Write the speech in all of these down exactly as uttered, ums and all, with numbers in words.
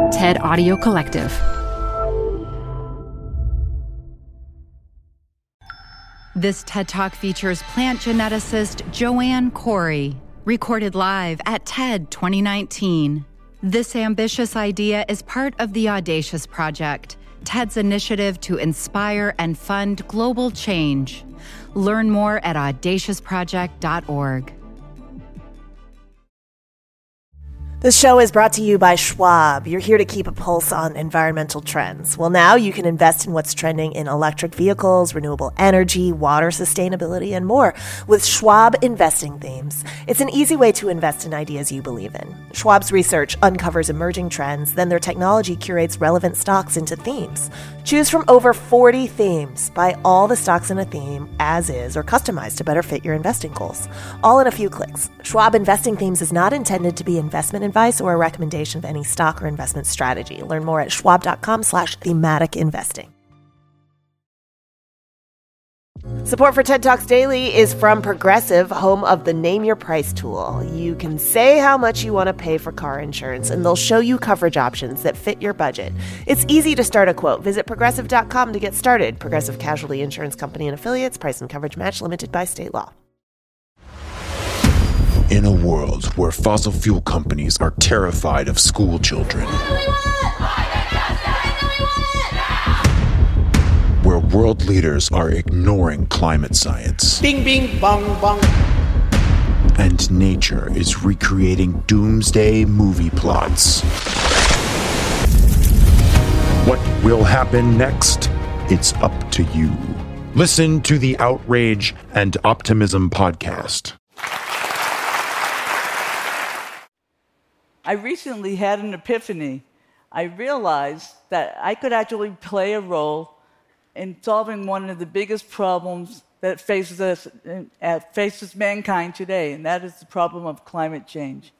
TED Audio Collective. This TED Talk features plant geneticist Joanne Corey, recorded live at TED twenty nineteen. This ambitious idea is part of the Audacious Project, TED's initiative to inspire and fund global change. Learn more at audacious project dot org. This show is brought to you by Schwab. You're here to keep a pulse on environmental trends. Well, now you can invest in what's trending in electric vehicles, renewable energy, water sustainability, and more with Schwab Investing Themes. It's an easy way to invest in ideas you believe in. Schwab's research uncovers emerging trends, then their technology curates relevant stocks into themes. Choose from over forty themes. Buy all the stocks in a theme as is or customized to better fit your investing goals. All in a few clicks. Schwab Investing Themes is not intended to be investment advice or a recommendation of any stock or investment strategy. Learn more at schwab.com slash thematic investing. Support for TED Talks Daily is from Progressive, home of the Name Your Price tool. You can say how much you want to pay for car insurance, and they'll show you coverage options that fit your budget. It's easy to start a quote. Visit progressive dot com to get started. Progressive Casualty Insurance Company and Affiliates. Price and coverage match limited by state law. In a world where fossil fuel companies are terrified of school children, where world leaders are ignoring climate science, bing, bing, bong, bong, and nature is recreating doomsday movie plots. What will happen next? It's up to you. Listen to the Outrage and Optimism podcast. I recently had an epiphany. I realized that I could actually play a role in solving one of the biggest problems that faces us, uh, faces mankind today, and that is the problem of climate change.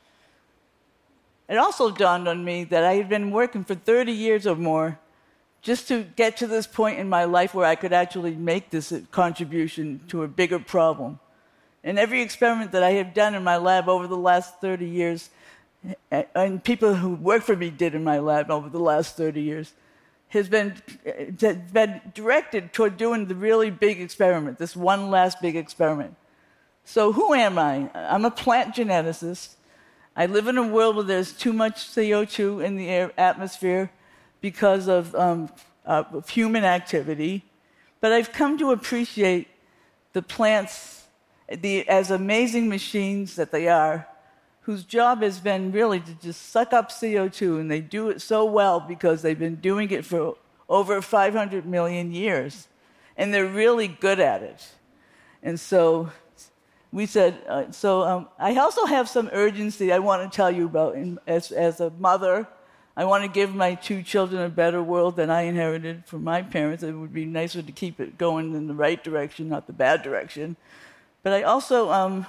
It also dawned on me that I had been working for thirty years or more just to get to this point in my life where I could actually make this contribution to a bigger problem. And every experiment that I have done in my lab over the last thirty years, and people who work for me did in my lab over the last thirty years, has been, been directed toward doing the really big experiment, this one last big experiment. So who am I? I'm a plant geneticist. I live in a world where there's too much C O two in the air, atmosphere because of, um, uh, of human activity. But I've come to appreciate the plants the, as amazing machines that they are, whose job has been really to just suck up C O two, and they do it so well because they've been doing it for over five hundred million years, and they're really good at it. And so we said, uh, so um, I also have some urgency I want to tell you about. In, as, as a mother, I want to give my two children a better world than I inherited from my parents. It would be nicer to keep it going in the right direction, not the bad direction. But I also... Um,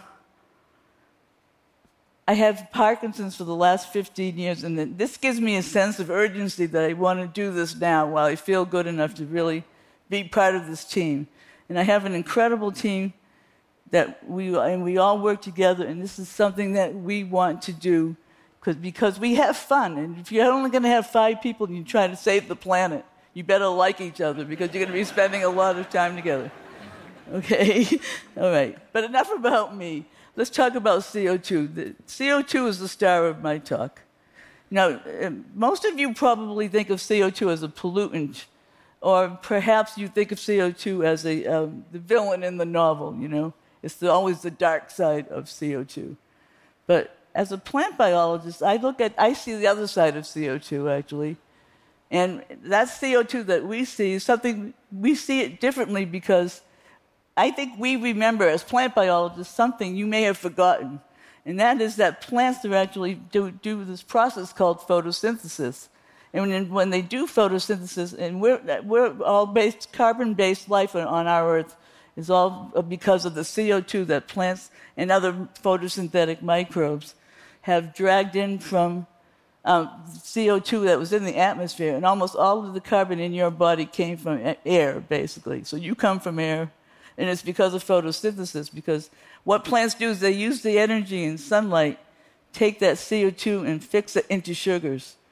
I have Parkinson's for the last fifteen years, and this gives me a sense of urgency that I want to do this now while I feel good enough to really be part of this team. And I have an incredible team that we and we all work together, and this is something that we want to do because because we have fun. And if you're only going to have five people and you try to save the planet, you better like each other because you're going to be spending a lot of time together. Okay? All right. But enough about me. Let's talk about C O two. The C O two is the star of my talk. Now, most of you probably think of C O two as a pollutant, or perhaps you think of C O two as a, um, the villain in the novel, you know. It's the, always the dark side of C O two. But as a plant biologist, I look at, I see the other side of C O two, actually. And that C O two that we see is something, we see it differently because I think we remember, as plant biologists, something you may have forgotten, and that is that plants are actually do, do this process called photosynthesis. And when, when they do photosynthesis, and we're, we're all based, carbon-based life on our Earth is all because of the C O two that plants and other photosynthetic microbes have dragged in from um, C O two that was in the atmosphere, and almost all of the carbon in your body came from air, basically. So you come from air. And it's because of photosynthesis, because what plants do is they use the energy in sunlight, take that C O two and fix it into sugars.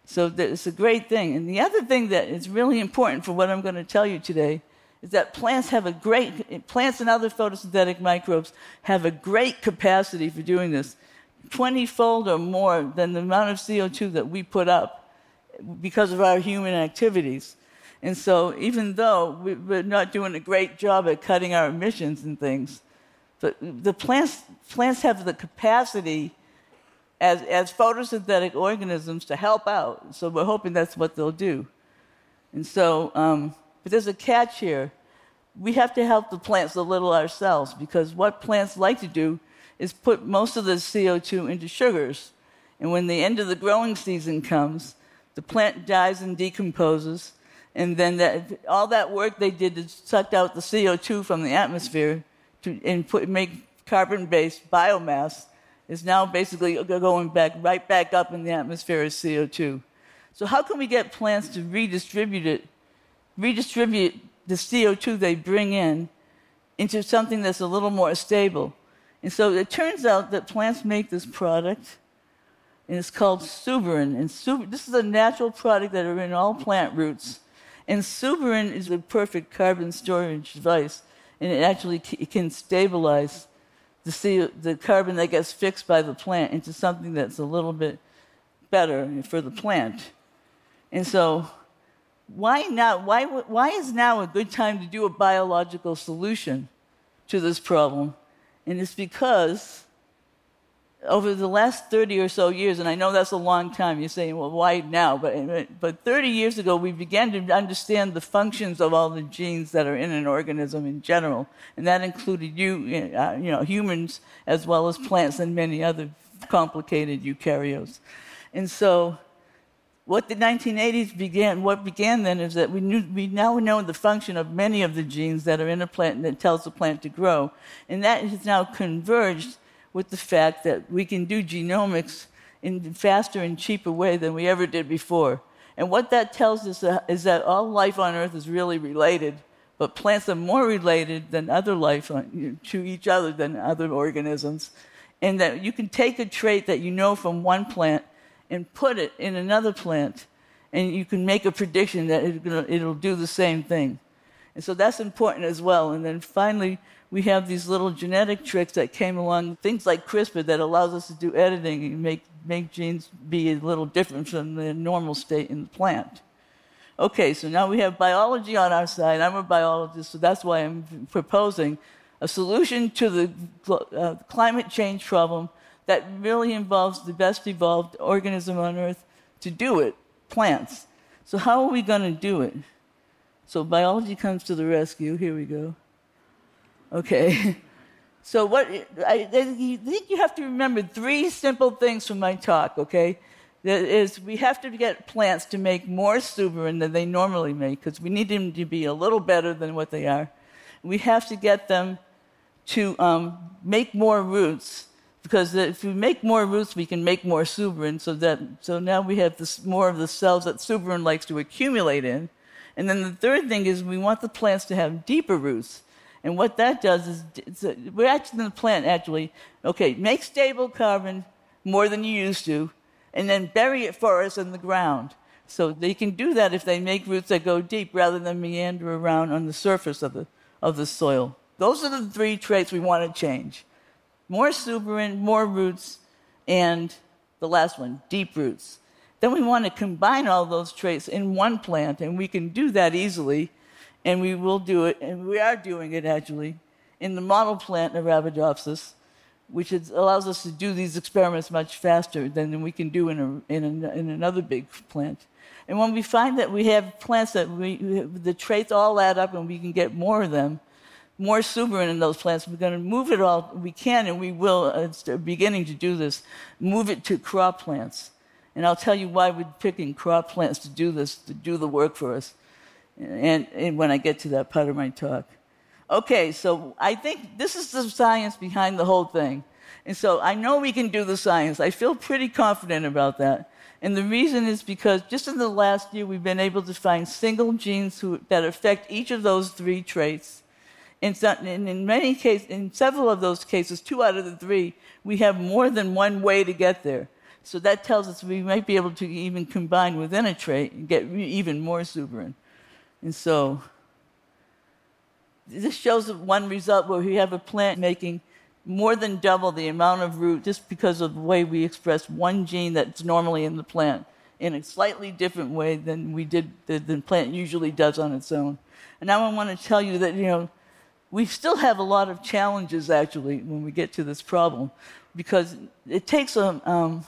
So it's a great thing. And the other thing that is really important for what I'm going to tell you today is that plants have a great, plants and other photosynthetic microbes have a great capacity for doing this, twenty-fold or more than the amount of C O two that we put up because of our human activities. And so even though we're not doing a great job at cutting our emissions and things, but the plants, plants have the capacity as, as photosynthetic organisms to help out. So we're hoping that's what they'll do. And so, um, but there's a catch here. We have to help the plants a little ourselves, because what plants like to do is put most of the C O two into sugars. And when the end of the growing season comes, the plant dies and decomposes, and then that, all that work they did to suck out the C O two from the atmosphere to, and put, make carbon-based biomass is now basically going back right back up in the atmosphere as C O two. So how can we get plants to redistribute it, redistribute the C O two they bring in into something that's a little more stable? And so it turns out that plants make this product, and it's called suberin. And sub- this is a natural product that are in all plant roots. And suberin is a perfect carbon storage device, and it actually c- it can stabilize the, C- the carbon that gets fixed by the plant into something that's a little bit better for the plant. And so why now? Why, why is now a good time to do a biological solution to this problem? And it's because over the last thirty or so years, and I know that's a long time, you're saying, well, why now? But, but thirty years ago, we began to understand the functions of all the genes that are in an organism in general. And that included you, uh, you know, humans as well as plants and many other complicated eukaryotes. And so what the nineteen eighties began, what began then is that we knew, we now know the function of many of the genes that are in a plant and that tells the plant to grow. And that has now converged with the fact that we can do genomics in a faster and cheaper way than we ever did before. And what that tells us is that all life on Earth is really related, but plants are more related than other life on, to each other than other organisms. And that you can take a trait that you know from one plant and put it in another plant, and you can make a prediction that it'll do the same thing. And so that's important as well. And then finally, we have these little genetic tricks that came along, things like CRISPR that allows us to do editing and make, make genes be a little different from the normal state in the plant. Okay, so now we have biology on our side. I'm a biologist, so that's why I'm proposing a solution to the uh, climate change problem that really involves the best evolved organism on Earth to do it, plants. So how are we going to do it? So biology comes to the rescue. Here we go. Okay. So what I, I think you have to remember three simple things from my talk, okay? That is, we have to get plants to make more suberin than they normally make, because we need them to be a little better than what they are. We have to get them to um, make more roots, because if we make more roots, we can make more suberin, so that so now we have this, more of the cells that suberin likes to accumulate in. And then the third thing is we want the plants to have deeper roots. And what that does is, it's a, we're asking the plant, actually, okay, make stable carbon more than you used to, and then bury it for us in the ground. So they can do that if they make roots that go deep rather than meander around on the surface of the, of the soil. Those are the three traits we want to change. More suberin, more roots, and the last one, deep roots. Then we want to combine all those traits in one plant, and we can do that easily, and we will do it, and we are doing it actually, in the model plant of Arabidopsis, which is, allows us to do these experiments much faster than we can do in, a, in, a, in another big plant. And when we find that we have plants that we, the traits all add up and we can get more of them, more suberin in those plants, we're going to move it all, we can and we will, it's beginning to do this, move it to crop plants. And I'll tell you why we're picking crop plants to do this, to do the work for us, and, and when I get to that part of my talk. Okay, so I think this is the science behind the whole thing. And so I know we can do the science. I feel pretty confident about that. And the reason is because just in the last year, we've been able to find single genes who, that affect each of those three traits. In, some, in many cases, in several of those cases, two out of the three, we have more than one way to get there. So that tells us we might be able to even combine within a trait and get even more suberin. And so this shows one result where we have a plant making more than double the amount of root just because of the way we express one gene that's normally in the plant in a slightly different way than we did than the plant usually does on its own. And now I want to tell you that, you know, we still have a lot of challenges actually when we get to this problem, because it takes a um,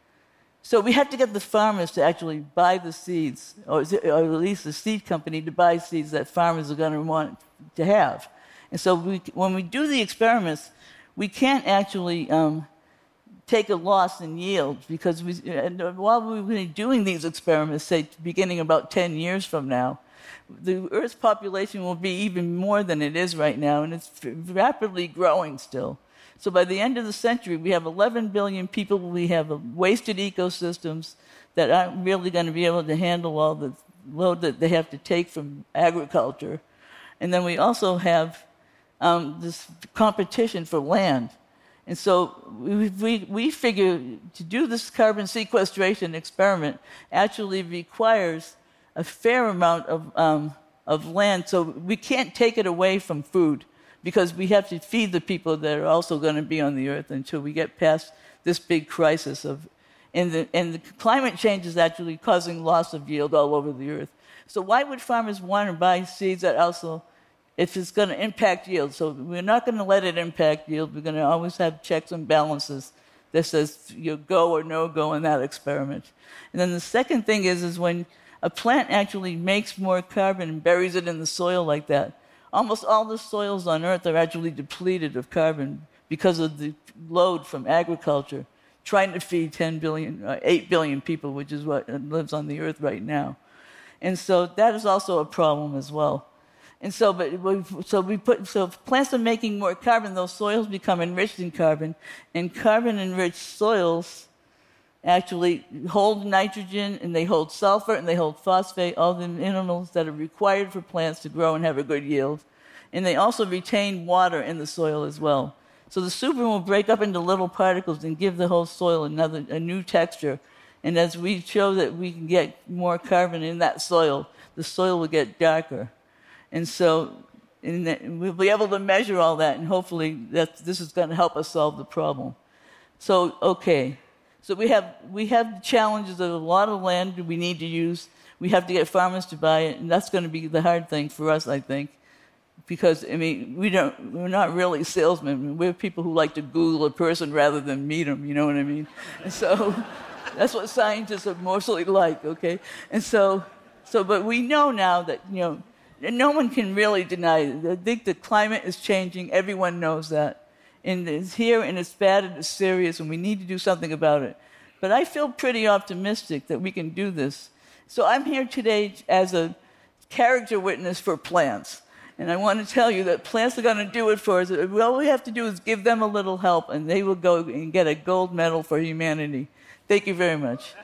so we have to get the farmers to actually buy the seeds, or, or at least the seed company to buy seeds that farmers are going to want to have. And so we, when we do the experiments, we can't actually um, take a loss in yield, because we, while we've been doing these experiments, say beginning about ten years from now, the Earth's population will be even more than it is right now, and it's rapidly growing still. So by the end of the century, we have eleven billion people. We have wasted ecosystems that aren't really going to be able to handle all the load that they have to take from agriculture. And then we also have um, this competition for land. And so we, we, we figure to do this carbon sequestration experiment actually requires a fair amount of, um, of land. So we can't take it away from food, because we have to feed the people that are also going to be on the Earth until we get past this big crisis of, and the, and the climate change is actually causing loss of yield all over the Earth. So why would farmers want to buy seeds that also, if it's going to impact yield? So we're not going to let it impact yield. We're going to always have checks and balances that says you go or no go in that experiment. And then the second thing is, is when a plant actually makes more carbon and buries it in the soil like that, almost all the soils on Earth are actually depleted of carbon because of the load from agriculture, trying to feed ten billion, uh, eight billion people, which is what lives on the Earth right now. And so that is also a problem as well. And so, but we, so we put, so if plants are making more carbon, those soils become enriched in carbon, and carbon-enriched soils actually hold nitrogen, and they hold sulfur, and they hold phosphate, all the minerals that are required for plants to grow and have a good yield. And they also retain water in the soil as well. So the suberin will break up into little particles and give the whole soil another, a new texture. And as we show that we can get more carbon in that soil, the soil will get darker. And so in the, we'll be able to measure all that, and hopefully that this is going to help us solve the problem. So, okay. So we have we have the challenges of a lot of land we need to use. We have to get farmers to buy it, and that's going to be the hard thing for us, I think, because I mean we don't we're not really salesmen. We're people who like to Google a person rather than meet them. You know what I mean? And so that's what scientists are mostly like. Okay, and so so but we know now that you know no one can really deny it. I think the climate is changing. Everyone knows that. And it's here, and it's bad, and it's serious, and we need to do something about it. But I feel pretty optimistic that we can do this. So I'm here today as a character witness for plants. And I want to tell you that plants are going to do it for us. All we have to do is give them a little help, and they will go and get a gold medal for humanity. Thank you very much.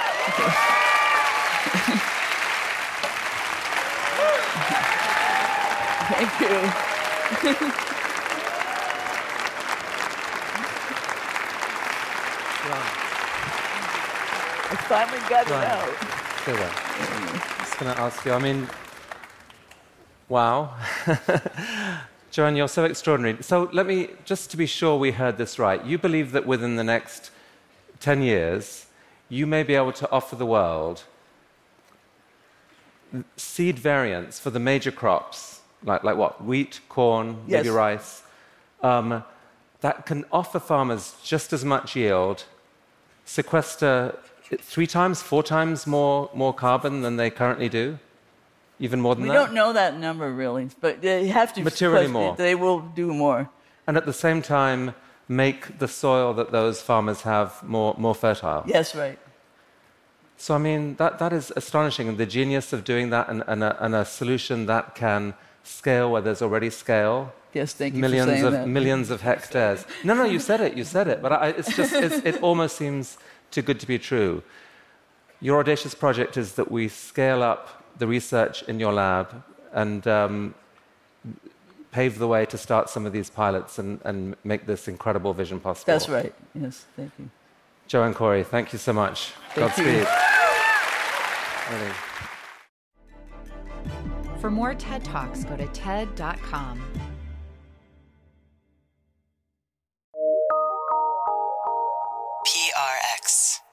Thank you. I finally got right. it out. So well. I was going to ask you, I mean, wow. Joanne, you're so extraordinary. So let me, just to be sure we heard this right, you believe that within the next ten years, you may be able to offer the world seed variants for the major crops, like, like what, wheat, corn, yes. maybe rice, um, that can offer farmers just as much yield, sequester three times, four times more, more carbon than they currently do? Even more than we that? We don't know that number, really, but they have to... Materially more. They will do more. And at the same time, make the soil that those farmers have more, more fertile. Yes, right. So, I mean, that, that is astonishing, and the genius of doing that, and, and, a, and a solution that can scale where there's already scale. Yes, thank you millions for saying of, that. Millions of hectares. No, no, you said it, you said it. But I, it's just, it's, it almost seems too good to be true. Your audacious project is that we scale up the research in your lab and um, pave the way to start some of these pilots and, and make this incredible vision possible. That's right. Yes, thank you. Joanne Corey, thank you so much. Thank Godspeed. you. Really. For more TED Talks, go to ted dot com. P R X.